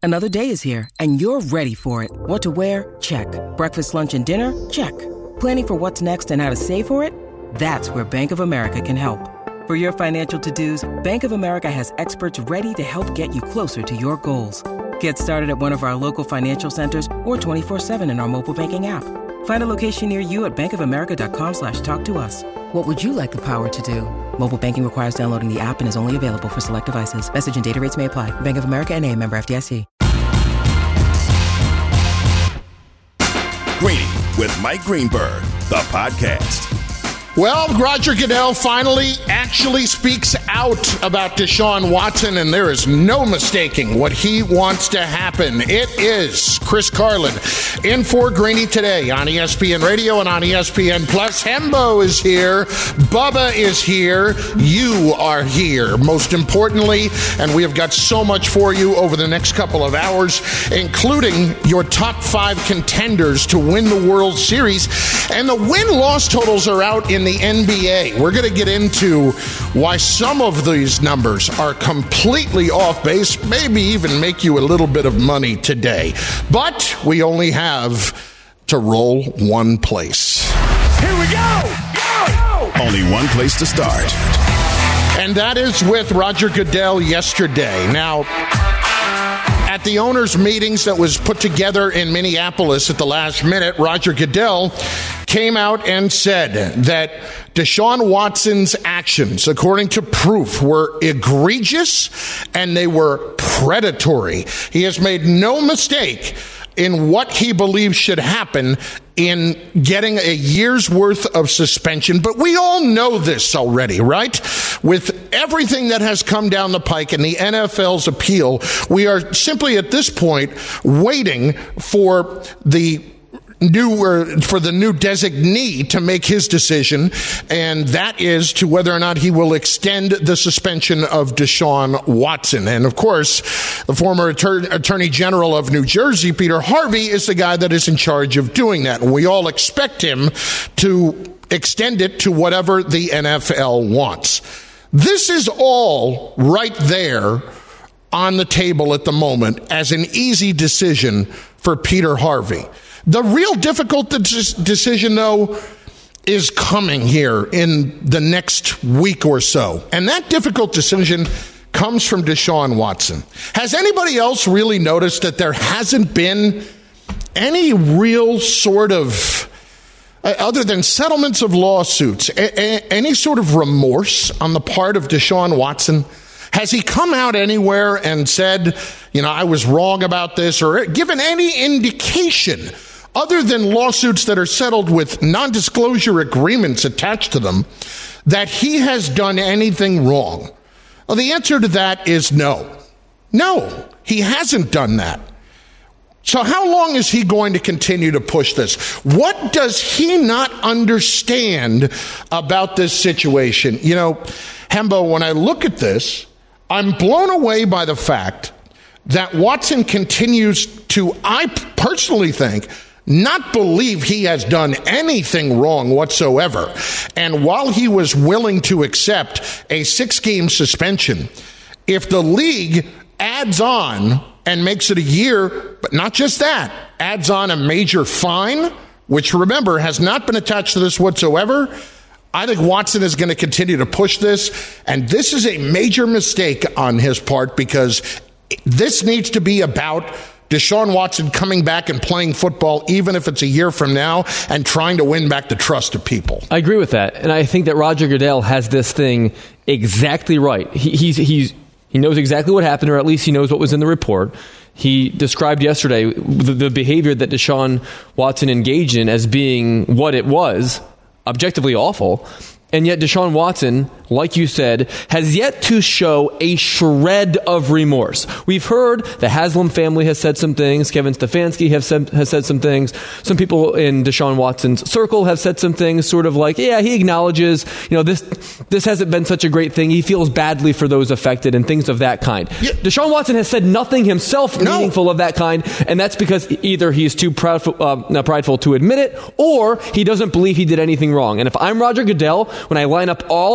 Another day is here, and you're ready for it. What to wear? Check. Breakfast, lunch, and dinner? Check. Planning for what's next and how to save for it? That's where Bank of America can help. For your financial to-dos, Bank of America has experts ready to help get you closer to your goals. Get started at one of our local financial centers or 24/7 in our mobile banking app. Find a location near you at bankofamerica.com/talktous. What would you like the power to do? Mobile banking requires downloading the app and is only available for select devices. Message and data rates may apply. Bank of America NA, member FDIC. Greeny with Mike Greenberg, the podcast. Well, Roger Goodell finally actually speaks out about Deshaun Watson, and there is no mistaking what he wants to happen. It is Chris Carlin in for Greeny today on ESPN Radio and on ESPN Plus. Hembo is here. Bubba is here. You are here, most importantly, and we have got so much for you over the next couple of hours, including your top 5 contenders to win the World Series. And the win-loss totals are out in the NBA. We're going to get into why some of these numbers are completely off base, maybe even make you a little bit of money today. But we only have to roll one place. Here we go! Go! Only one place to start. And that is with Roger Goodell yesterday. Now, at the owners' meetings that was put together in Minneapolis at the last minute, Roger Goodell came out and said that Deshaun Watson's actions, according to proof, were egregious and they were predatory. He has made no mistake in what he believes should happen in getting a year's worth of suspension. But we all know this already, right? With everything that has come down the pike and the NFL's appeal, we are simply at this point waiting for the new designee to make his decision, and that is to whether or not he will extend the suspension of Deshaun Watson. And of course, the former Attorney General of New Jersey, Peter Harvey, is the guy that is in charge of doing that. And we all expect him to extend it to whatever the NFL wants. This is all right there on the table at the moment as an easy decision for Peter Harvey. The real difficult decision, though, is coming here in the next week or so. And that difficult decision comes from Deshaun Watson. Has anybody else really noticed that there hasn't been any real sort of, other than settlements of lawsuits, any sort of remorse on the part of Deshaun Watson? Has he come out anywhere and said, I was wrong about this, or given any indication other than lawsuits that are settled with non-disclosure agreements attached to them, that he has done anything wrong? Well, the answer to that is no. No, he hasn't done that. So how long is he going to continue to push this? What does he not understand about this situation? Hembo, when I look at this, I'm blown away by the fact that Watson continues to, I personally think, not believe he has done anything wrong whatsoever. And while he was willing to accept a 6-game suspension, if the league adds on and makes it a year, but not just that, adds on a major fine, which, remember, has not been attached to this whatsoever, I think Watson is going to continue to push this. And this is a major mistake on his part, because this needs to be about Deshaun Watson coming back and playing football, even if it's a year from now, and trying to win back the trust of people. I agree with that. And I think that Roger Goodell has this thing exactly right. He knows exactly what happened, or at least he knows what was in the report. He described yesterday the behavior that Deshaun Watson engaged in as being what it was, objectively awful. And yet Deshaun Watson, like you said, has yet to show a shred of remorse. We've heard the Haslam family has said some things. Kevin Stefanski has said some things. Some people in Deshaun Watson's circle have said some things, sort of like, yeah, he acknowledges, this hasn't been such a great thing. He feels badly for those affected and things of that kind. Yeah. Deshaun Watson has said nothing himself meaningful of that kind, and that's because either he's too prideful to admit it, or he doesn't believe he did anything wrong. And if I'm Roger Goodell, when I line up all of those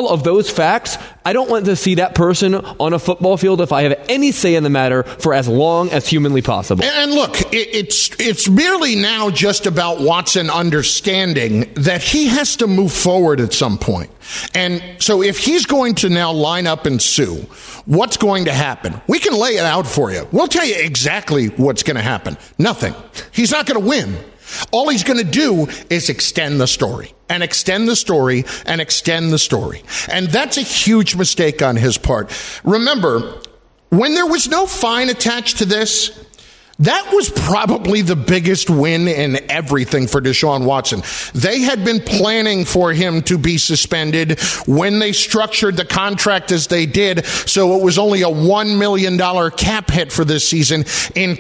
those facts, I don't want to see that person on a football field if I have any say in the matter for as long as humanly possible. And look, it's merely now just about Watson understanding that he has to move forward at some point. And so if he's going to now line up and sue, what's going to happen? We can lay it out for you. We'll tell you exactly what's going to happen. Nothing. He's not going to win. All he's going to do is extend the story and extend the story and extend the story. And that's a huge mistake on his part. Remember, when there was no fine attached to this, that was probably the biggest win in everything for Deshaun Watson. They had been planning for him to be suspended when they structured the contract as they did, so it was only a $1 million cap hit for this season in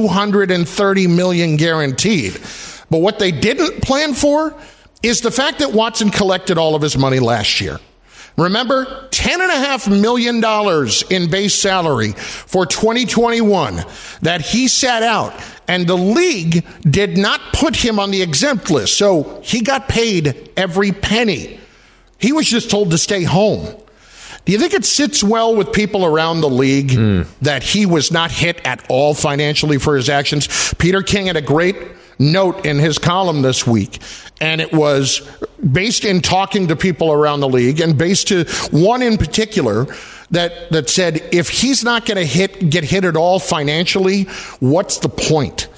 $230 million guaranteed. But what they didn't plan for is the fact that Watson collected all of his money last year. Remember, $10.5 million in base salary for 2021 that he sat out, and the league did not put him on the exempt list, so he got paid every penny. He was just told to stay home. Do you think it sits well with people around the league that he was not hit at all financially for his actions? Peter King had a great note in his column this week, and it was based in talking to people around the league and based to one in particular that said, if he's not going to get hit at all financially, what's the point?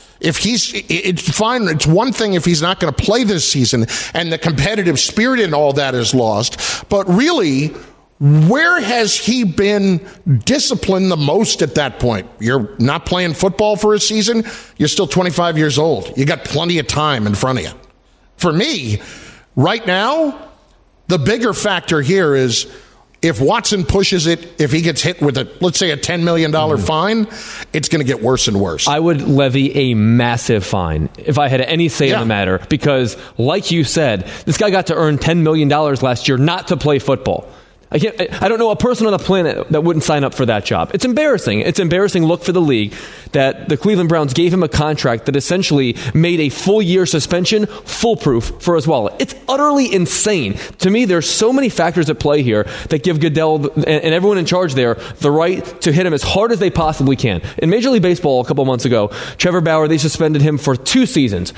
It's fine. It's one thing if he's not going to play this season and the competitive spirit and all that is lost, but really, where has he been disciplined the most at that point? You're not playing football for a season. You're still 25 years old. You got plenty of time in front of you. For me, right now, the bigger factor here is if Watson pushes it, if he gets hit with let's say a $10 million fine, it's going to get worse and worse. I would levy a massive fine if I had any say in the matter, because like you said, this guy got to earn $10 million last year not to play football. I don't know a person on the planet that wouldn't sign up for that job. It's embarrassing. It's an embarrassing look for the league that the Cleveland Browns gave him a contract that essentially made a full-year suspension foolproof for his wallet. It's utterly insane. To me, there's so many factors at play here that give Goodell and everyone in charge there the right to hit him as hard as they possibly can. In Major League Baseball a couple months ago, Trevor Bauer, they suspended him for 2 seasons,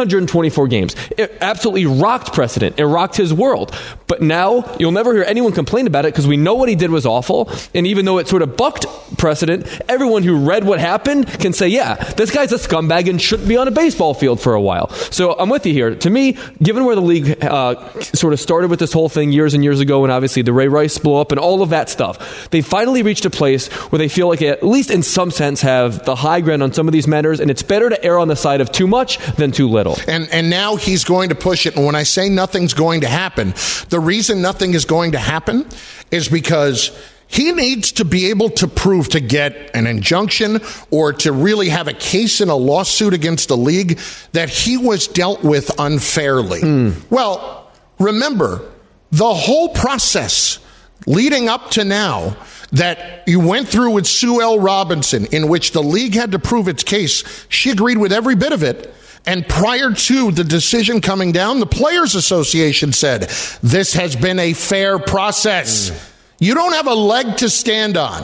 324 games. It absolutely rocked precedent. It rocked his world. But now, you'll never hear anyone complain about it because we know what he did was awful. And even though it sort of bucked precedent, everyone who read what happened can say, yeah, this guy's a scumbag and shouldn't be on a baseball field for a while. So I'm with you here. To me, given where the league sort of started with this whole thing years and years ago, and obviously the Ray Rice blow up and all of that stuff, they finally reached a place where they feel like, at least in some sense, have the high ground on some of these matters, and it's better to err on the side of too much than too little. And now he's going to push it. And when I say nothing's going to happen, the reason nothing is going to happen is because he needs to be able to prove, to get an injunction or to really have a case in a lawsuit against the league, that he was dealt with unfairly. Well, remember, the whole process leading up to now that you went through with Sue L. Robinson, in which the league had to prove its case, she agreed with every bit of it. And prior to the decision coming down, the Players Association said, this has been a fair process. You don't have a leg to stand on.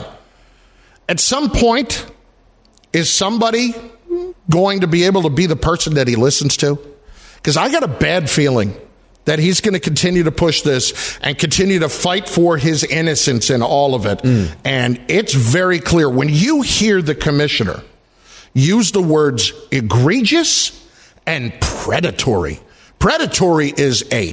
At some point, is somebody going to be able to be the person that he listens to? Because I got a bad feeling that he's going to continue to push this and continue to fight for his innocence in all of it. And it's very clear. When you hear the commissioner use the words egregious and predatory. Predatory is a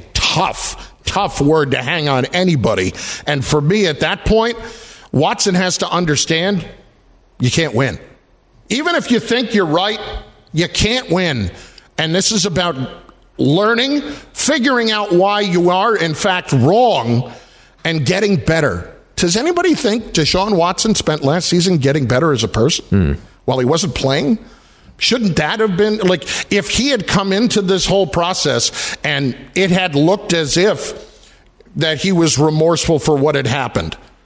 tough word to hang on anybody. And for me, at that point, Watson has to understand you can't win. Even if you think you're right, you can't win. And this is about learning, figuring out why you are, in fact, wrong, and getting better. Does anybody think Deshaun Watson spent last season getting better as a person while he wasn't playing? Shouldn't that have been, like, if he had come into this whole process and it had looked as if that he was remorseful for what had happened,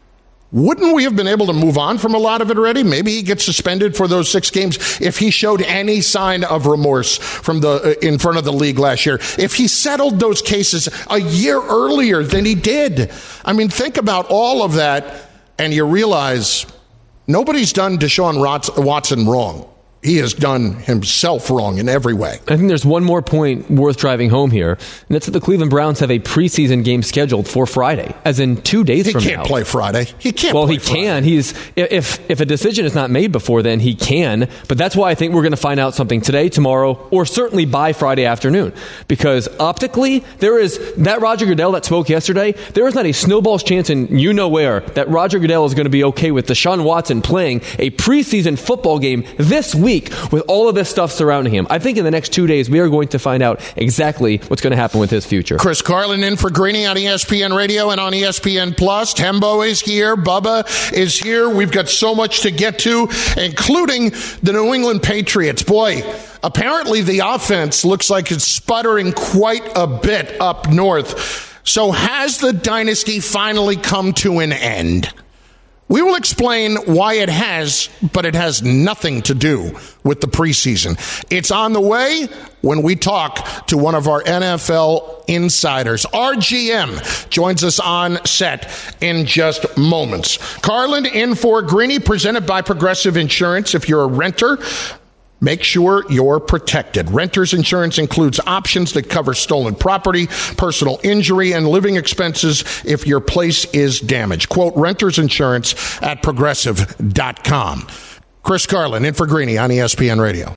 wouldn't we have been able to move on from a lot of it already? Maybe he gets suspended for those 6 games if he showed any sign of remorse from in front of the league last year. If he settled those cases a year earlier than he did. I mean, think about all of that, and you realize nobody's done Deshaun Watson wrong. He has done himself wrong in every way. I think there's one more point worth driving home here, and that's that the Cleveland Browns have a preseason game scheduled for Friday, as in 2 days from now. He can't play Friday. He can't Well, play he Friday. can. If a decision is not made before then, he can. But that's why I think we're going to find out something today, tomorrow, or certainly by Friday afternoon. Because optically, there is that Roger Goodell that spoke yesterday, there is not a snowball's chance in you-know-where that Roger Goodell is going to be okay with Deshaun Watson playing a preseason football game this week with all of this stuff surrounding him. I think in the next 2 days, we are going to find out exactly what's going to happen with his future. Chris Carlin in for Greeny on ESPN Radio and on ESPN Plus. Tembo is here. Bubba is here. We've got so much to get to, including the New England Patriots. Boy, apparently the offense looks like it's sputtering quite a bit up north. So has the dynasty finally come to an end? We will explain why it has, but it has nothing to do with the preseason. It's on the way when we talk to one of our NFL insiders. Our GM joins us on set in just moments. Carlin in for Greeny, presented by Progressive Insurance. If you're a renter, make sure you're protected. Renter's insurance includes options that cover stolen property, personal injury, and living expenses if your place is damaged. Quote, renter's insurance at progressive.com. Chris Carlin in for Greeny on ESPN Radio.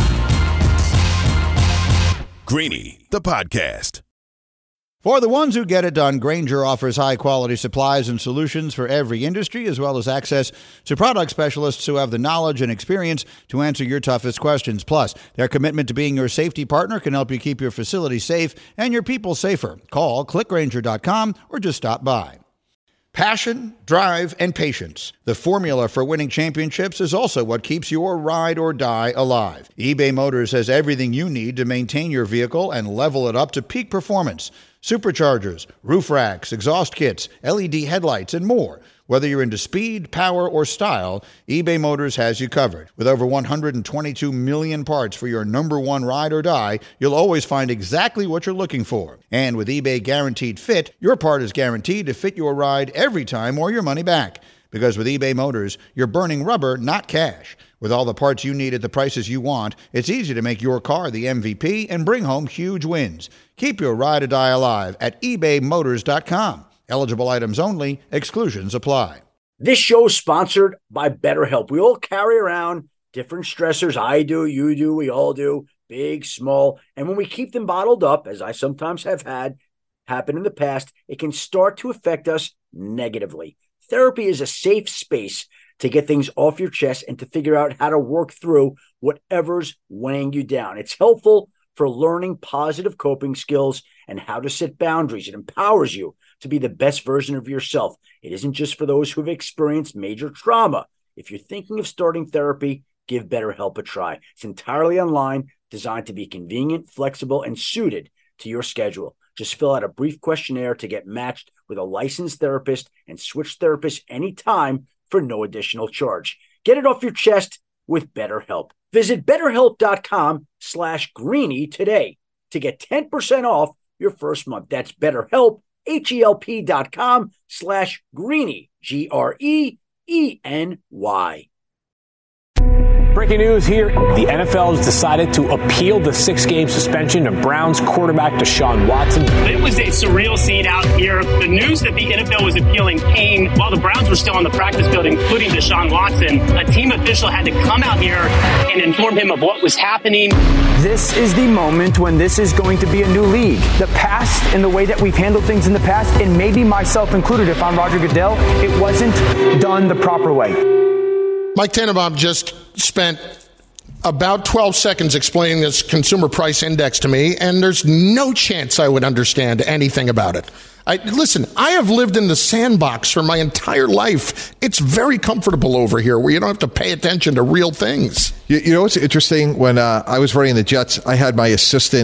Greeny, the podcast. For the ones who get it done, Grainger offers high-quality supplies and solutions for every industry, as well as access to product specialists who have the knowledge and experience to answer your toughest questions. Plus, their commitment to being your safety partner can help you keep your facility safe and your people safer. Call clickgrainger.com or just stop by. Passion, drive, and patience. The formula for winning championships is also what keeps your ride or die alive. eBay Motors has everything you need to maintain your vehicle and level it up to peak performance. Superchargers, roof racks, exhaust kits, LED headlights, and more. Whether you're into speed, power, or style, eBay Motors has you covered. With over 122 million parts for your number one ride or die, you'll always find exactly what you're looking for. And with eBay Guaranteed Fit, your part is guaranteed to fit your ride every time or your money back. Because with eBay Motors, you're burning rubber, not cash. With all the parts you need at the prices you want, it's easy to make your car the MVP and bring home huge wins. Keep your ride or die alive at ebaymotors.com. Eligible items only. Exclusions apply. This show is sponsored by BetterHelp. We all carry around different stressors. I do, you do, we all do, big, small. And when we keep them bottled up, as I sometimes have had happen in the past, it can start to affect us negatively. Therapy is a safe space to get things off your chest and to figure out how to work through whatever's weighing you down. It's helpful for learning positive coping skills and how to set boundaries. It empowers you to be the best version of yourself. It isn't just for those who have experienced major trauma. If you're thinking of starting therapy, give BetterHelp a try. It's entirely online, designed to be convenient, flexible, and suited to your schedule. Just fill out a brief questionnaire to get matched with a licensed therapist and switch therapists anytime for no additional charge. Get it off your chest with BetterHelp. Visit BetterHelp.com/Greeny today to get 10% off your first month. That's BetterHelp, HELP.com/Greeny, GREENY. Breaking news here. The NFL has decided to appeal the 6-game suspension of Browns quarterback Deshaun Watson. It was a surreal scene out here. The news that the NFL was appealing came while the Browns were still on the practice field, including Deshaun Watson. A team official had to come out here and inform him of what was happening. This is the moment when this is going to be a new league. The past and the way that we've handled things in the past, and maybe myself included if I'm Roger Goodell, it wasn't done the proper way. Mike Tannenbaum just spent about 12 seconds explaining this consumer price index to me, and there's no chance I would understand anything about it. Listen, I have lived in the sandbox for my entire life. It's very comfortable over here where you don't have to pay attention to real things. You know what's interesting? When I was running the Jets, I had my assistant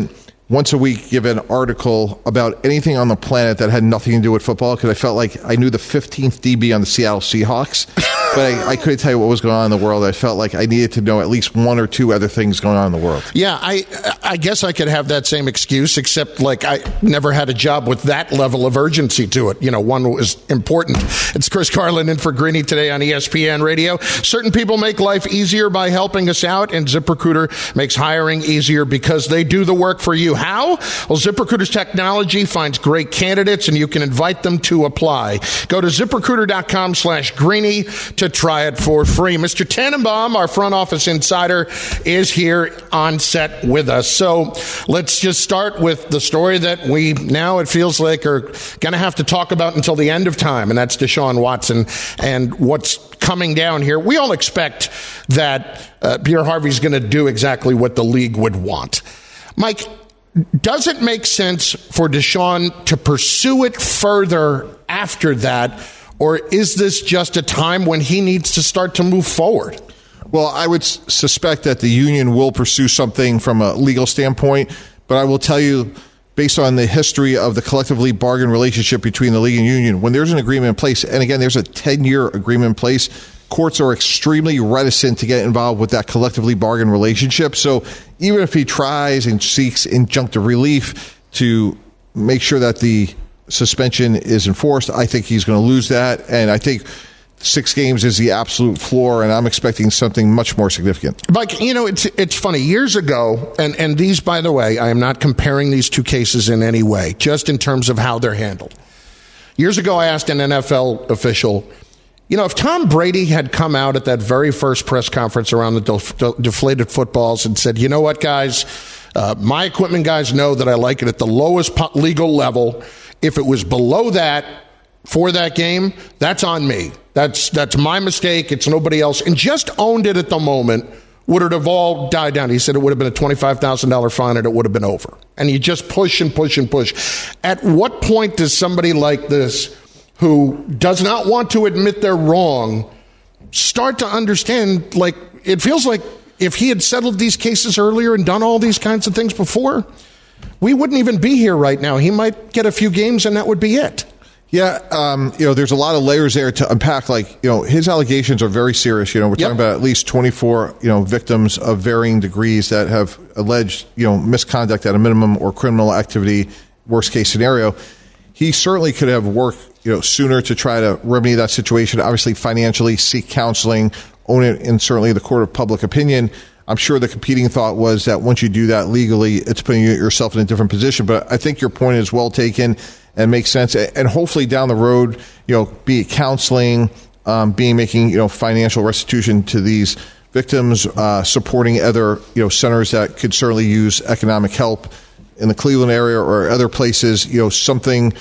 once a week give an article about anything on the planet that had nothing to do with football, because I felt like I knew the 15th DB on the Seattle Seahawks, but I couldn't tell you what was going on in the world. I felt like I needed to know at least one or two other things going on in the world. Yeah, I guess I could have that same excuse, except like I never had a job with that level of urgency to it. One was important. It's Chris Carlin in for Greeny today on ESPN Radio. Certain people make life easier by helping us out, and ZipRecruiter makes hiring easier because they do the work for you. How? Well, ZipRecruiter's technology finds great candidates, and you can invite them to apply. Go to ZipRecruiter.com/Greeny to try it for free. Mr. Tannenbaum, our front office insider, is here on set with us. So let's just start with the story that we now, it feels like, are going to have to talk about until the end of time, and that's Deshaun Watson and what's coming down here. We all expect that Peter Harvey's going to do exactly what the league would want. Mike, does it make sense for Deshaun to pursue it further after that, or is this just a time when he needs to start to move forward? Well, I would suspect that the union will pursue something from a legal standpoint, but I will tell you, based on the history of the collectively bargained relationship between the league and union, when there's an agreement in place, and again, there's a 10-year agreement in place, courts are extremely reticent to get involved with that collectively bargained relationship. So even if he tries and seeks injunctive relief to make sure that the suspension is enforced, I think he's going to lose that. And I think 6 games is the absolute floor, and I'm expecting something much more significant. Mike, it's funny. Years ago, and these, by the way, I am not comparing these two cases in any way, just in terms of how they're handled. Years ago, I asked an NFL official, if Tom Brady had come out at that very first press conference around the deflated footballs and said, you know what, guys, my equipment guys know that I like it at the lowest legal level. If it was below that for that game, that's on me. That's my mistake. It's nobody else. And just owned it at the moment, would it have all died down? He said it would have been a $25,000 fine and it would have been over. And you just push and push and push. At what point does somebody like this, who does not want to admit they're wrong, start to understand, like, it feels like if he had settled these cases earlier and done all these kinds of things before, we wouldn't even be here right now. He might get a few games and that would be it. Yeah, there's a lot of layers there to unpack. Like, his allegations are very serious. We're talking about at least 24, victims of varying degrees that have alleged, misconduct at a minimum or criminal activity, worst case scenario. He certainly could have worked, sooner to try to remedy that situation. Obviously, financially, seek counseling, own it in certainly the court of public opinion. I'm sure the competing thought was that once you do that legally, it's putting yourself in a different position. But I think your point is well taken and makes sense. And hopefully down the road, be it counseling, making financial restitution to these victims, supporting other centers that could certainly use economic help in the Cleveland area or other places. Something.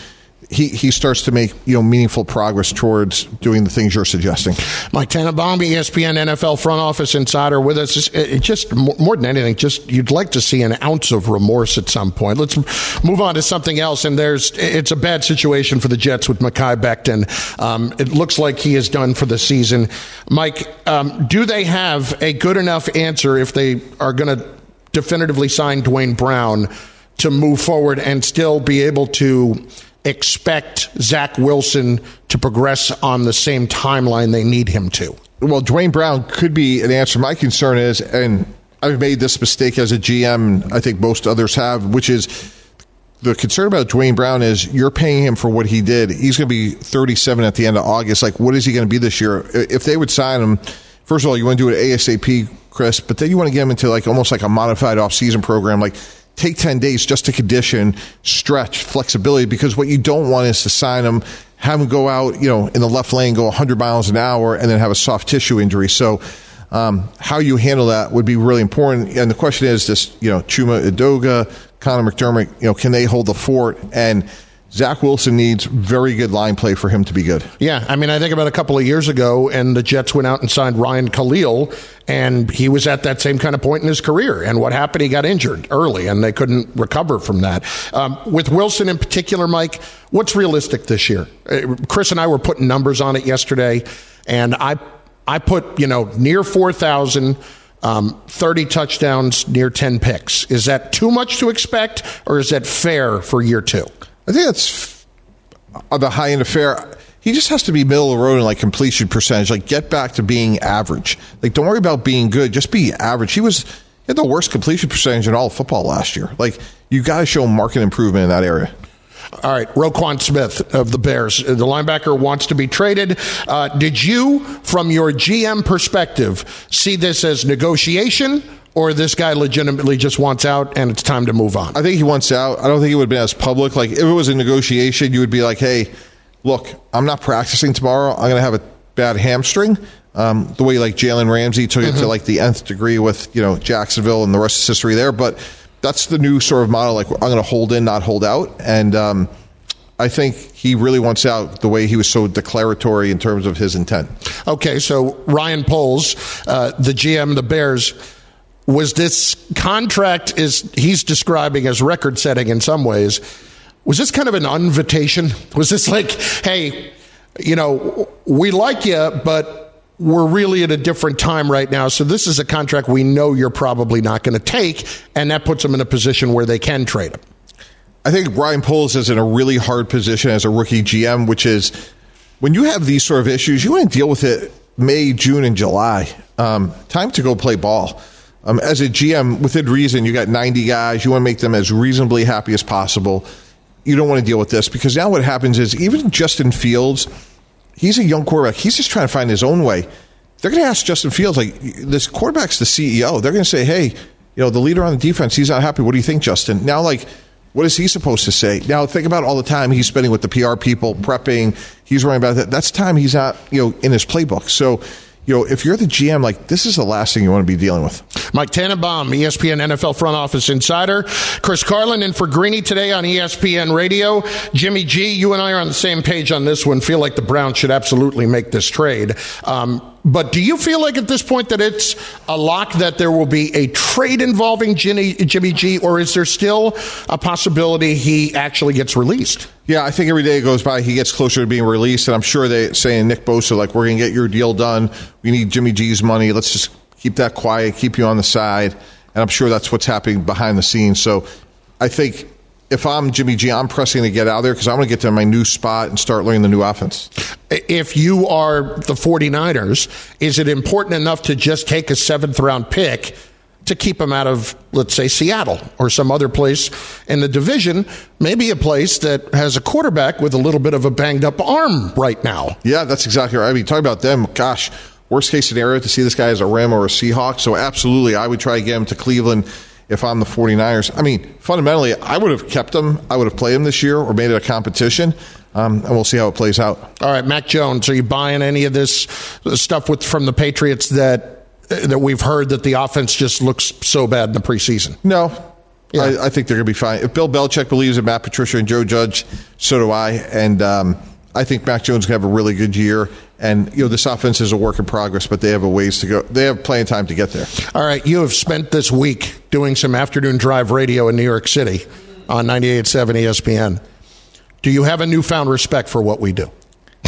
He starts to make meaningful progress towards doing the things you're suggesting. Mike Tannenbaum, ESPN NFL front office insider with us. It just more than anything, just you'd like to see an ounce of remorse at some point. Let's move on to something else. And it's a bad situation for the Jets with Mekhi Becton. It looks like he is done for the season. Mike, do they have a good enough answer if they are going to definitively sign Dwayne Brown to move forward and still be able to expect Zach Wilson to progress on the same timeline they need him to? Well, Dwayne Brown could be an answer. My concern is, and I've made this mistake as a GM, and I think most others have, which is the concern about Dwayne Brown is you're paying him for what he did. He's going to be 37 at the end of August. Like, what is he going to be this year? If they would sign him, first of all, you want to do it ASAP, Chris, but then you want to get him into almost like a modified off-season program, like take 10 days just to condition, stretch, flexibility, because what you don't want is to sign him, have him go out, in the left lane, go 100 miles an hour, and then have a soft tissue injury. So how you handle that would be really important. And the question is, this, Chuma Edoga, Connor McDermott, can they hold the fort? And Zach Wilson needs very good line play for him to be good. Yeah, I think about a couple of years ago, and the Jets went out and signed Ryan Khalil, and he was at that same kind of point in his career. And what happened? He got injured early, and they couldn't recover from that. With Wilson in particular, Mike, what's realistic this year? Chris and I were putting numbers on it yesterday, and I put, near 4,000 30 touchdowns, near 10 picks. Is that too much to expect, or is that fair for year 2? I think that's on the high end of fair. He just has to be middle of the road in like completion percentage, like get back to being average. Like don't worry about being good, just be average. He had the worst completion percentage in all of football last year. Like you got to show marked improvement in that area. All right, Roquan Smith of the Bears, the linebacker, wants to be traded. Did you, from your GM perspective, see this as negotiation, or this guy legitimately just wants out and it's time to move on? I think he wants out. I don't think it would have been as public. Like if it was a negotiation, you would be like, hey, look, I'm not practicing tomorrow. I'm going to have a bad hamstring. The way like Jalen Ramsey took it to like the nth degree with, Jacksonville, and the rest is history there. But that's the new sort of model. Like I'm going to hold in, not hold out. And I think he really wants out the way he was so declaratory in terms of his intent. Okay, so Ryan Poles, the GM of the Bears, was this contract he's describing as record-setting in some ways. Was this kind of an invitation? Was this like, hey, we like you, but we're really at a different time right now, so this is a contract we know you're probably not going to take, and that puts them in a position where they can trade him? I think Ryan Poles is in a really hard position as a rookie GM, which is when you have these sort of issues, you want to deal with it May, June, and July. Time to go play ball. As a GM, within reason, you got 90 guys. You want to make them as reasonably happy as possible. You don't want to deal with this because now what happens is even Justin Fields, he's a young quarterback. He's just trying to find his own way. They're going to ask Justin Fields, like, this quarterback's the CEO. They're going to say, hey, the leader on the defense, he's not happy. What do you think, Justin? Now, like, what is he supposed to say? Now, think about all the time he's spending with the PR people, prepping. He's worrying about that. That's time he's not, in his playbook. So, if you're the GM, like, this is the last thing you want to be dealing with. Mike Tannenbaum, ESPN NFL Front Office Insider. Chris Carlin in for Greeny today on ESPN Radio. Jimmy G, you and I are on the same page on this one. Feel like the Browns should absolutely make this trade. But do you feel like at this point that it's a lock that there will be a trade involving Jimmy G, or is there still a possibility he actually gets released? Yeah, I think every day it goes by, he gets closer to being released, and I'm sure they're saying, Nick Bosa, like, we're going to get your deal done. We need Jimmy G's money. Let's just keep that quiet, keep you on the side. And I'm sure that's what's happening behind the scenes. So I think if I'm Jimmy G, I'm pressing to get out of there because I want to get to my new spot and start learning the new offense. If you are the 49ers, is it important enough to just take a 7th-round pick to keep him out of, let's say, Seattle or some other place in the division, maybe a place that has a quarterback with a little bit of a banged-up arm right now? Yeah, that's exactly right. I mean, talk about them. Gosh, worst-case scenario to see this guy as a Ram or a Seahawk. So absolutely, I would try to get him to Cleveland if I'm the 49ers. I mean, fundamentally, I would have kept him. I would have played him this year or made it a competition, and we'll see how it plays out. All right, Mac Jones, are you buying any of this stuff from the Patriots that we've heard that the offense just looks so bad in the preseason? No. Yeah. I think they're going to be fine. If Bill Belichick believes in Matt Patricia and Joe Judge, so do I. And I think Mac Jones can have a really good year. And, this offense is a work in progress, but they have a ways to go. They have plenty of time to get there. All right, you have spent this week doing some afternoon drive radio in New York City on 98.7 ESPN. Do you have a newfound respect for what we do?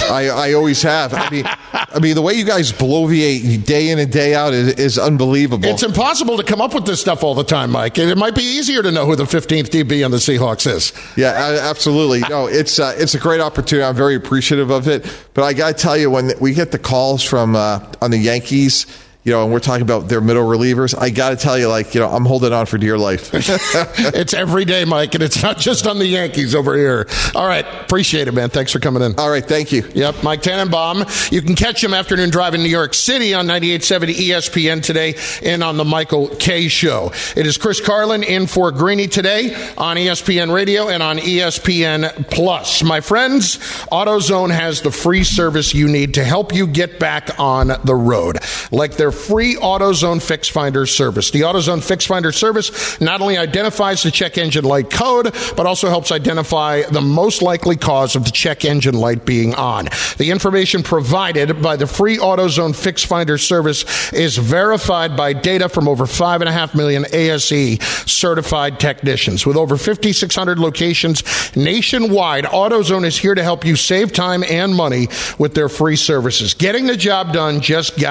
I always have. I mean, the way you guys bloviate day in and day out is unbelievable. It's impossible to come up with this stuff all the time, Mike. It might be easier to know who the 15th DB on the Seahawks is. Yeah, absolutely. No, it's a great opportunity. I'm very appreciative of it. But I got to tell you, when we get the calls from on the Yankees, and we're talking about their middle relievers, I got to tell you, I'm holding on for dear life. It's every day, Mike, and it's not just on the Yankees over here. All right. Appreciate it, man. Thanks for coming in. All right. Thank you. Yep. Mike Tannenbaum. You can catch him afternoon drive in New York City on 98.7 ESPN today and on the Michael Kay Show. It is Chris Carlin in for Greeny today on ESPN Radio and on ESPN Plus. My friends, AutoZone has the free service you need to help you get back on the road, like their free AutoZone Fix Finder service. The AutoZone Fix Finder service not only identifies the check engine light code, but also helps identify the most likely cause of the check engine light being on. The information provided by the free AutoZone Fix Finder service is verified by data from over 5.5 million ASE certified technicians. With over 5,600 locations nationwide, AutoZone is here to help you save time and money with their free services. Getting the job done just got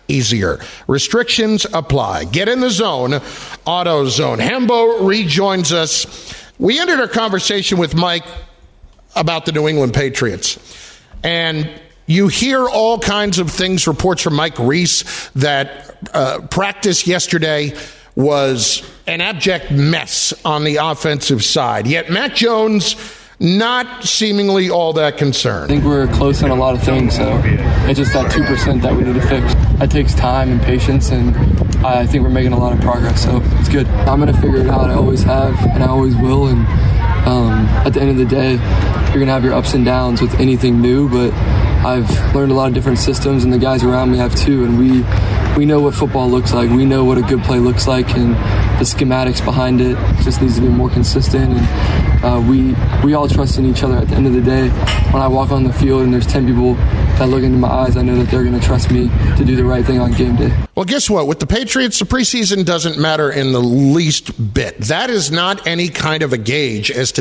easier. Restrictions apply. Get in the zone. AutoZone. Hembo rejoins us. We ended our conversation with Mike about the New England Patriots. And you hear all kinds of things, reports from Mike Reese, that practice yesterday was an abject mess on the offensive side. Yet Mac Jones not seemingly all that concerned. I think we're close on a lot of things, so it's just that 2% that we need to fix. That takes time and patience, and I think we're making a lot of progress, so it's good. I'm going to figure it out. I always have, and I always will, and at the end of the day, you're going to have your ups and downs with anything new, but I've learned a lot of different systems, and the guys around me have too, and we know what football looks like. We know what a good play looks like, and the schematics behind it just needs to be more consistent, and we all trust in each other. At the end of the day, when I walk on the field and there's 10 people that look into my eyes, I know that they're going to trust me to do the right thing on game day. Well, guess what? With the Patriots, the preseason doesn't matter in the least bit. That is not any kind of a gauge as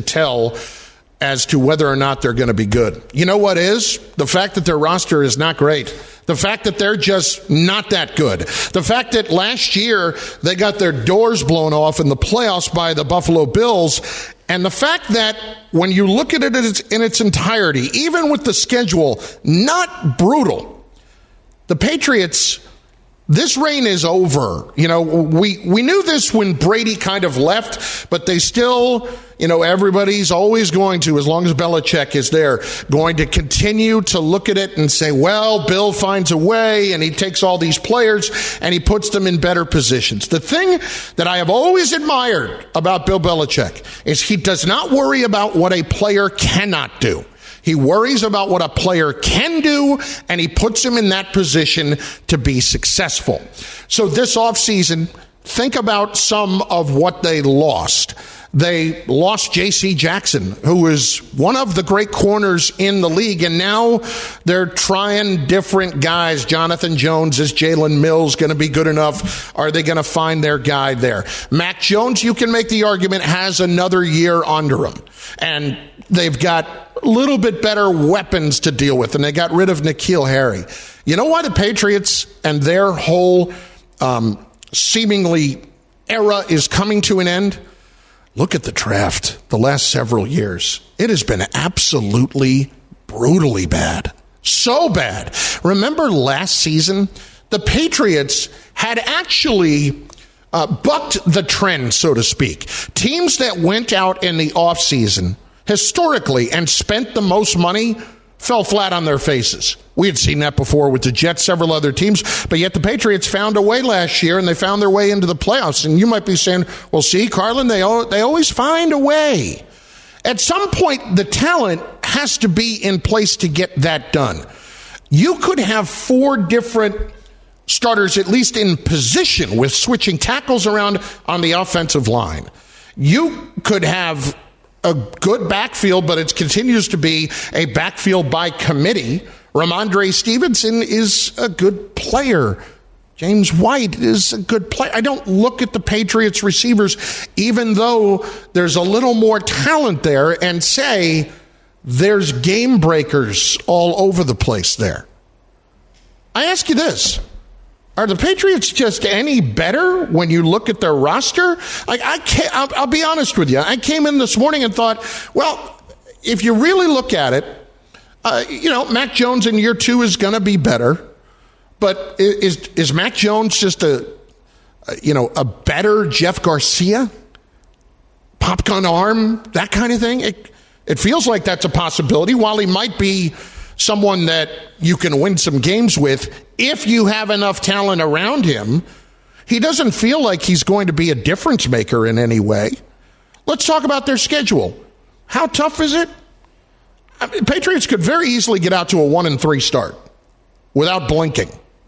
to whether or not they're going to be good. You know what is? The fact that their roster is not great. The fact that they're just not that good. The fact that last year they got their doors blown off in the playoffs by the Buffalo Bills. And the fact that when you look at it in its entirety, even with the schedule not brutal, the Patriots, this reign is over. You know, we knew this when Brady kind of left, but they still, you know, everybody's always going to, as long as Belichick is there, going to continue to look at it and say, well, Bill finds a way, and he takes all these players and he puts them in better positions. The thing that I have always admired about Bill Belichick is he does not worry about what a player cannot do. He worries about what a player can do, and he puts him in that position to be successful. So this offseason, think about some of what they lost. They lost J.C. Jackson, who is one of the great corners in the league, and now they're trying different guys. Jonathan Jones, is Jalen Mills going to be good enough? Are they going to find their guy there? Mac Jones, you can make the argument, has another year under him, and they've got a little bit better weapons to deal with, and they got rid of N'Keal Harry. You know why the Patriots and their whole seemingly era is coming to an end? Look at the draft the last several years. It has been absolutely brutally bad. So bad. Remember last season? The Patriots had actually bucked the trend, so to speak. Teams that went out in the offseason historically and spent the most money fell flat on their faces. We had seen that before with the Jets, several other teams, but yet the Patriots found a way last year, and they found their way into the playoffs. And you might be saying, well, see, Carlin, they always find a way. At some point, the talent has to be in place to get that done. You could have 4 different starters, at least in position, with switching tackles around on the offensive line. You could have a good backfield, but it continues to be a backfield by committee. Ramondre Stevenson is a good player. James White is a good player. I don't look at the Patriots receivers, even though there's a little more talent there, and say there's game breakers all over the place there. I ask you this. Are the Patriots just any better when you look at their roster? I'll be honest with you. I came in this morning and thought, well, if you really look at it, Mac Jones in year 2 is going to be better. But is Mac Jones just a better Jeff Garcia? Popgun arm, that kind of thing? It feels like that's a possibility. While he might be someone that you can win some games with if you have enough talent around him, he doesn't feel like he's going to be a difference maker in any way. Let's talk about their schedule. How tough is it? Patriots could very easily get out to a 1-3 start without blinking.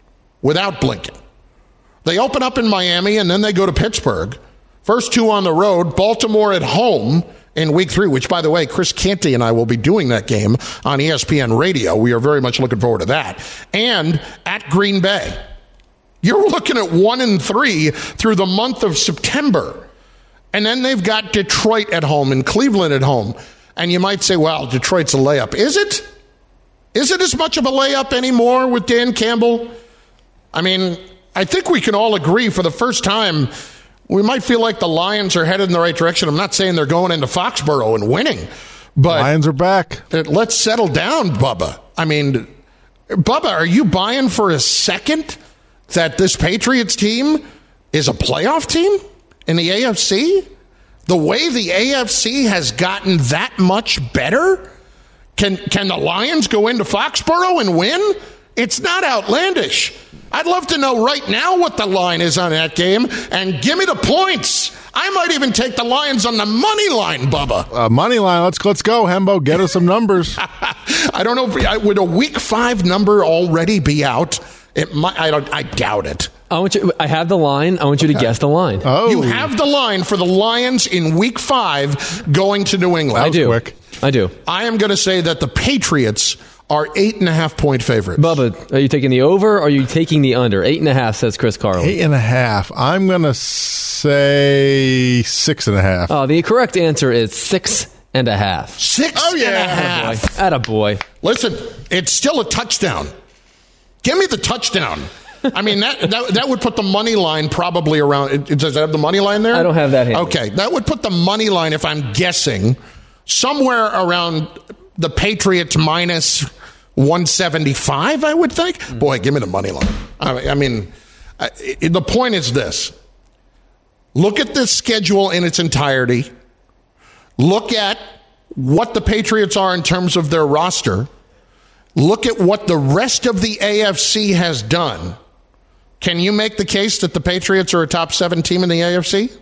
They open up in Miami, and then they go to Pittsburgh. First 2 on the road, Baltimore at home in week 3, which, by the way, Chris Canty and I will be doing that game on ESPN Radio. We are very much looking forward to that. And at Green Bay. You're looking at 1-3 through the month of September. And then they've got Detroit at home and Cleveland at home. And you might say, well, Detroit's a layup. Is it? Is it as much of a layup anymore with Dan Campbell? I mean, I think we can all agree for the first time we might feel like the Lions are headed in the right direction. I'm not saying they're going into Foxborough and winning, but Lions are back. Let's settle down, Bubba. I mean, Bubba, are you buying for a second that this Patriots team is a playoff team in the AFC? The way the AFC has gotten that much better? Can the Lions go into Foxborough and win? It's not outlandish. I'd love to know right now what the line is on that game, and give me the points. I might even take the Lions on the money line, Bubba. Money line. Let's go, Hembo. Get us some numbers. I don't know. Would a Week 5 number already be out? It might. I doubt it. I have the line. I want you to guess the line. Oh. You have the line for the Lions in Week 5 going to New England. I do. Quick. I do. I am going to say that the Patriots are 8.5-point favorites. Bubba, are you taking the over or are you taking the under? 8.5, says Chris Carlin. 8.5. I'm going to say 6.5. Oh, the correct answer is 6.5. 6 Oh, yeah. and a half. Attaboy. Listen, it's still a touchdown. Give me the touchdown. I mean, that would put the money line probably around. Does it have the money line there? I don't have that handy. Okay, that would put the money line, if I'm guessing, somewhere around the Patriots minus 175, I would think. Boy, give me the money line. I mean, the point is this. Look at this schedule in its entirety. Look at what the Patriots are in terms of their roster. Look at what the rest of the AFC has done. Can you make the case that the Patriots are a top 7 team in the AFC?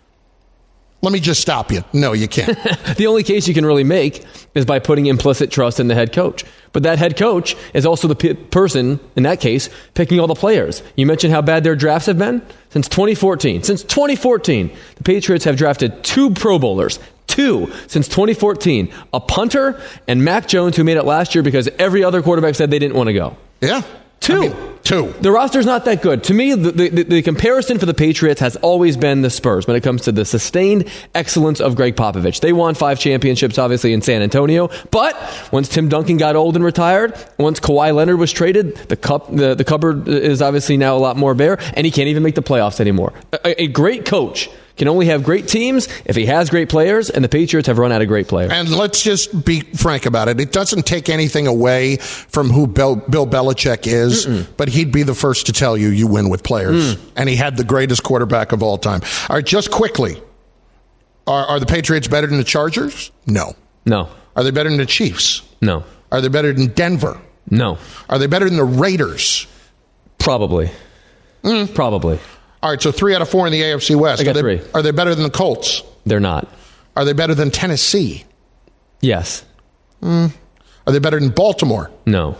Let me just stop you. No, you can't. The only case you can really make is by putting implicit trust in the head coach. But that head coach is also the person, in that case, picking all the players. You mentioned how bad their drafts have been? Since 2014. Since 2014, the Patriots have drafted 2 Pro Bowlers. 2 since 2014. A punter and Mac Jones, who made it last year because every other quarterback said they didn't want to go. Yeah. 2. I mean, 2. The roster's not that good. To me, the comparison for the Patriots has always been the Spurs when it comes to the sustained excellence of Greg Popovich. They won 5 championships, obviously, in San Antonio. But once Tim Duncan got old and retired, once Kawhi Leonard was traded, the cupboard is obviously now a lot more bare, and he can't even make the playoffs anymore. A great coach can only have great teams if he has great players, and the Patriots have run out of great players. And let's just be frank about it. It doesn't take anything away from who Bill Belichick is, but he'd be the first to tell you win with players. And he had the greatest quarterback of all time. All right, just quickly, are the Patriots better than the Chargers? No. No. Are they better than the Chiefs? No. Are they better than Denver? No. Are they better than the Raiders? Probably. Probably. All right, so 3 out of 4 in the AFC West. I got 3. Are they better than the Colts? They're not. Are they better than Tennessee? Yes. Are they better than Baltimore? No.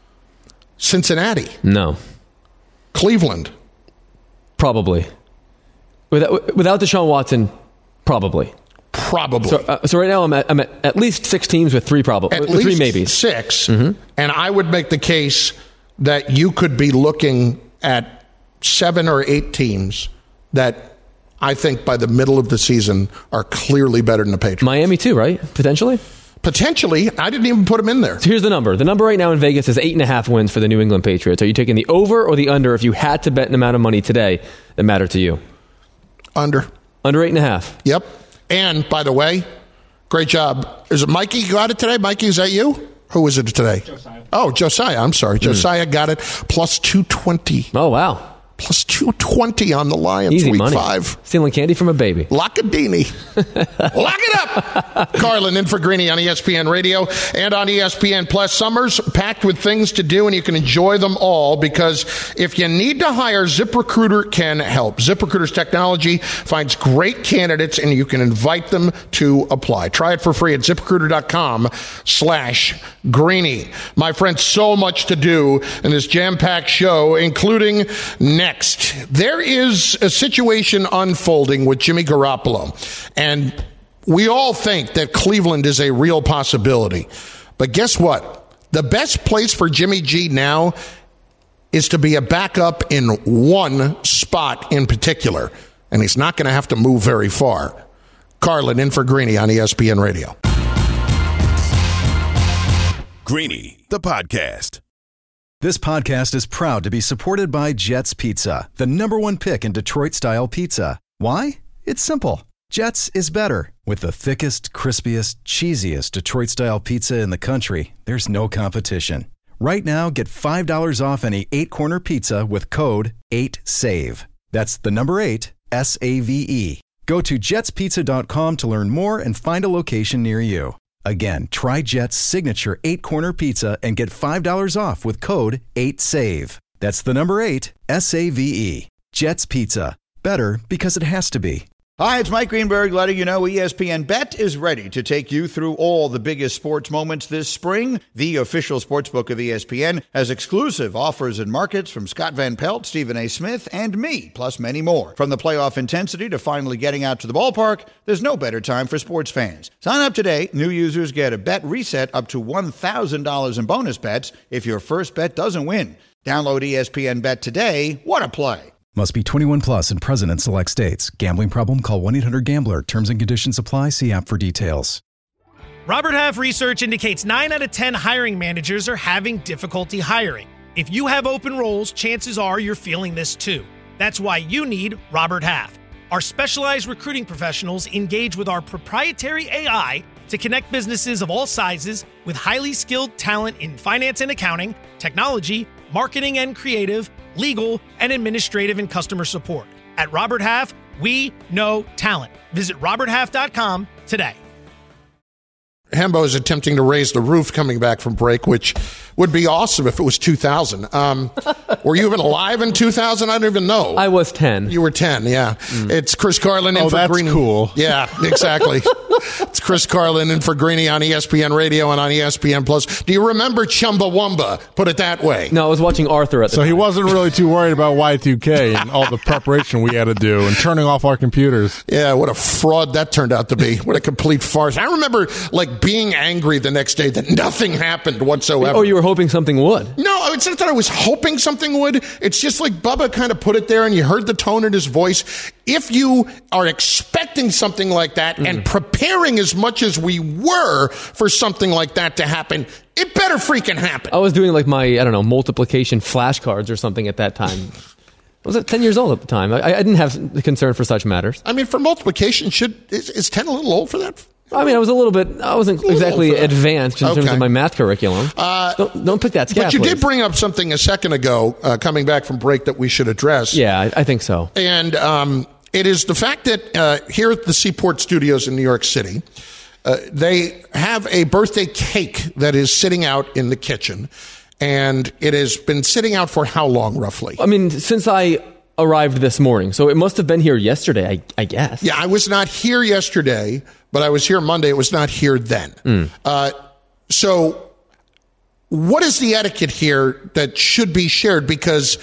Cincinnati? No. Cleveland? Probably. Without Deshaun Watson, probably. Probably. So right now I'm at least 6 teams with 3 probably. At least 3 maybes. 6. And I would make the case that you could be looking at 7 or 8 teams that I think by the middle of the season are clearly better than the Patriots. Miami too, right? Potentially? Potentially. I didn't even put them in there. So here's the number. The number right now in Vegas is 8.5 wins for the New England Patriots. Are you taking the over or the under if you had to bet an amount of money today that mattered to you? Under. Under 8.5. Yep. And, by the way, great job. Is it Mikey you got it today? Mikey, is that you? Who was it today? Josiah. Oh, Josiah. I'm sorry. Josiah got it plus 220. Oh, wow. Plus 220 on the Lions. Easy week money. 5. Stealing candy from a baby. Lockadini. Lock it up. Carlin in for Greeny on ESPN Radio and on ESPN Plus. Summer's packed with things to do, and you can enjoy them all because if you need to hire, ZipRecruiter can help. ZipRecruiter's technology finds great candidates, and you can invite them to apply. Try it for free at ZipRecruiter.com/Greeny. My friends, so much to do in this jam-packed show, including next. There is a situation unfolding with Jimmy Garoppolo, and we all think that Cleveland is a real possibility. But guess what? The best place for Jimmy G now is to be a backup in one spot in particular, and he's not going to have to move very far. Carlin in for Greeny on ESPN Radio. Greeny, the podcast. This podcast is proud to be supported by Jets Pizza, the #1 pick in Detroit-style pizza. Why? It's simple. Jets is better. With the thickest, crispiest, cheesiest Detroit-style pizza in the country, there's no competition. Right now, get $5 off any 8-corner pizza with code 8SAVE. That's the number 8, SAVE. Go to jetspizza.com to learn more and find a location near you. Again, try Jet's signature 8-corner pizza and get $5 off with code 8SAVE. That's the number 8, SAVE. Jet's Pizza. Better because it has to be. Hi, it's Mike Greenberg letting you know ESPN Bet is ready to take you through all the biggest sports moments this spring. The official sportsbook of ESPN has exclusive offers and markets from Scott Van Pelt, Stephen A. Smith, and me, plus many more. From the playoff intensity to finally getting out to the ballpark, there's no better time for sports fans. Sign up today. New users get a bet reset up to $1,000 in bonus bets if your first bet doesn't win. Download ESPN Bet today. What a play. Must be 21 plus and present in select states. Gambling problem? Call 1-800-GAMBLER. Terms and conditions apply. See app for details. Robert Half research indicates 9 out of 10 hiring managers are having difficulty hiring. If you have open roles, chances are you're feeling this too. That's why you need Robert Half. Our specialized recruiting professionals engage with our proprietary AI to connect businesses of all sizes with highly skilled talent in finance and accounting, technology, marketing and creative, legal, and administrative and customer support. At Robert Half, we know talent. Visit roberthalf.com today. Hembo is attempting to raise the roof coming back from break, which would be awesome if it was 2000. Were you even alive in 2000? I don't even know. I was 10. You were 10, yeah. It's Chris Carlin in for that's Greeny. Cool. Yeah, exactly. It's Chris Carlin in for Greeny on ESPN Radio and on ESPN Plus. Do you remember Chumbawamba? Put it that way. No, I was watching Arthur at the time. So he wasn't really too worried about Y2K and all the preparation we had to do and turning off our computers. Yeah, what a fraud that turned out to be. What a complete farce. I remember, being angry the next day that nothing happened whatsoever. Oh, you were hoping something would? No, it's not that I was hoping something would. It's just like Bubba kind of put it there and you heard the tone in his voice. If you are expecting something like that and preparing as much as we were for something like that to happen, it better freaking happen. I was doing my, multiplication flashcards or something at that time. I was 10 years old at the time. I didn't have the concern for such matters. I mean, for multiplication, is 10 a little old for that? I mean, I wasn't exactly advanced in terms of my math curriculum. Don't pick that scab, But you please. did bring up something a second ago, coming back from break, that we should address. Yeah, I think so. And it is the fact that here at the Seaport Studios in New York City, they have a birthday cake that is sitting out in the kitchen. And it has been sitting out for how long, roughly? I mean, since I arrived this morning, so it must have been here yesterday, I guess. Yeah, I was not here yesterday, but I was here Monday. It was not here then. So what is the etiquette here that should be shared? Because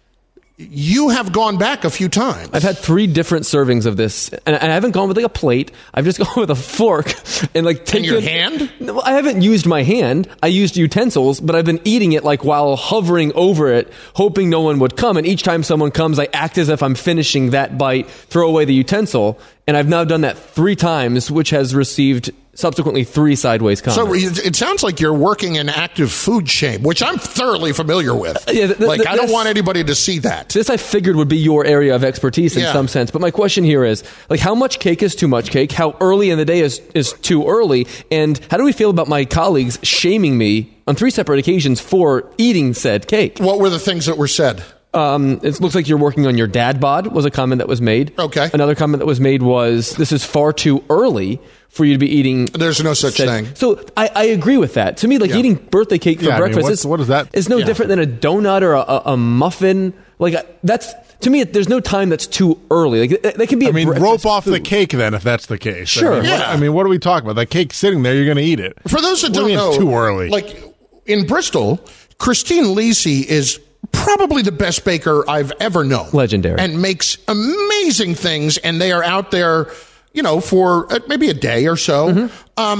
you have gone back a few times. I've had 3 different servings of this, and I haven't gone with a plate. I've just gone with a fork and taken your hand. No, I haven't used my hand. I used utensils, but I've been eating it while hovering over it, hoping no one would come. And each time someone comes, I act as if I'm finishing that bite, throw away the utensil, and I've now done that 3 times, which has received subsequently 3 sideways comments. So it sounds like you're working in active food shame, which I'm thoroughly familiar with. I don't want anybody to see that. This I figured would be your area of expertise in some sense. But my question here is, how much cake is too much cake? How early in the day is too early? And how do we feel about my colleagues shaming me on 3 separate occasions for eating said cake? What were the things that were said? It looks like you're working on your dad bod was a comment that was made. Okay. Another comment that was made was, this is far too early for you to be eating. There's no such thing. So I agree with that. To me, eating birthday cake for breakfast what is that? is no different than a donut or a muffin. That's, to me, there's no time that's too early. They can be rope off the cake then, if that's the case. Sure. What are we talking about? That cake's sitting there, you're going to eat it. For those that don't know, it's too early. In Bristol, Christine Lisi is probably the best baker I've ever known. Legendary. And makes amazing things, and they are out there, for maybe a day or so.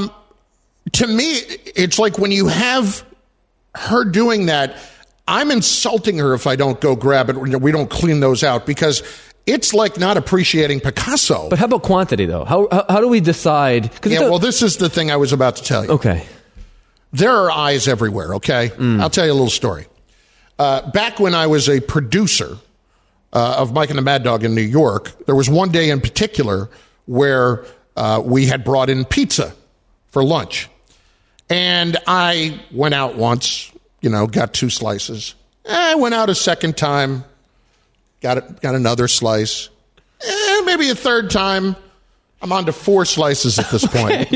To me, it's like when you have her doing that, I'm insulting her if I don't go grab it. We don't clean those out, because it's like not appreciating Picasso. But how about quantity, though? How do we decide? This is the thing I was about to tell you. Okay. There are eyes everywhere, okay? I'll tell you a little story. back when I was a producer of Mike and the Mad Dog in New York, there was one day in particular where we had brought in pizza for lunch. And I went out once, got 2 slices. I went out a second time, got another slice. Maybe a third time. I'm on to 4 slices at this point.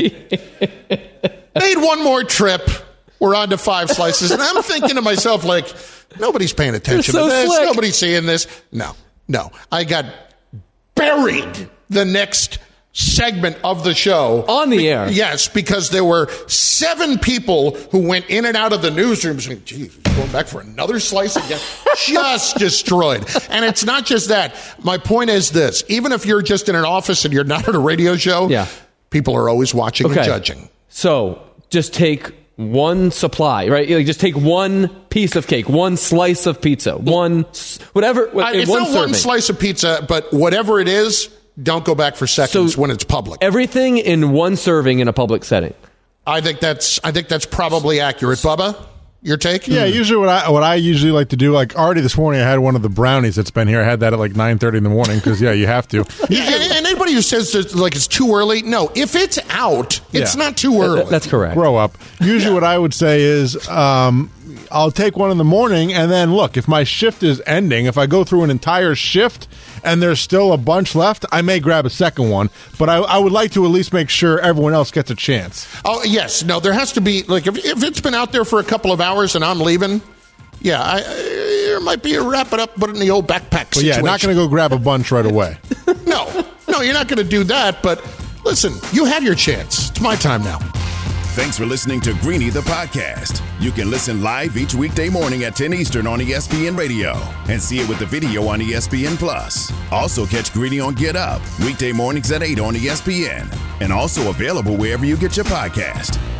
Made one more trip. We're on to 5 slices. And I'm thinking to myself, like, nobody's paying attention to this. Slick. Nobody's seeing this. No. I got buried the next segment of the show. On the air. Yes, because there were 7 people who went in and out of the newsroom saying, geez, going back for another slice again. Just destroyed. And it's not just that. My point is this. Even if you're just in an office and you're not at a radio show, people are always watching and judging. So just take one supply, right? Just take one piece of cake, one slice of pizza, whatever. It's one not serving. one slice of pizza, but whatever it is, don't go back for seconds when it's public. Everything in one serving in a public setting. I think that's probably accurate. Bubba, your take? Yeah, usually what I usually like to do, like already this morning I had one of the brownies that's been here. I had that at like 9:30 in the morning because you have to. And anybody who says that, like it's too early, no. If it's out, it's not too early. That's correct. Grow up. Usually what I would say is I'll take one in the morning and then look, if my shift is ending, if I go through an entire shift and there's still a bunch left, I may grab a second one. But I would like to at least make sure everyone else gets a chance. Oh, yes. No, there has to be, like, if it's been out there for a couple of hours and I'm leaving, there might be a wrap it up, put it in the old backpack situation. Not going to go grab a bunch right away. No, you're not going to do that. But listen, you had your chance. It's my time now. Thanks for listening to Greeny the podcast. You can listen live each weekday morning at 10 Eastern on ESPN Radio and see it with the video on ESPN Plus. Also catch Greeny on Get Up weekday mornings at 8 on ESPN and also available wherever you get your podcast.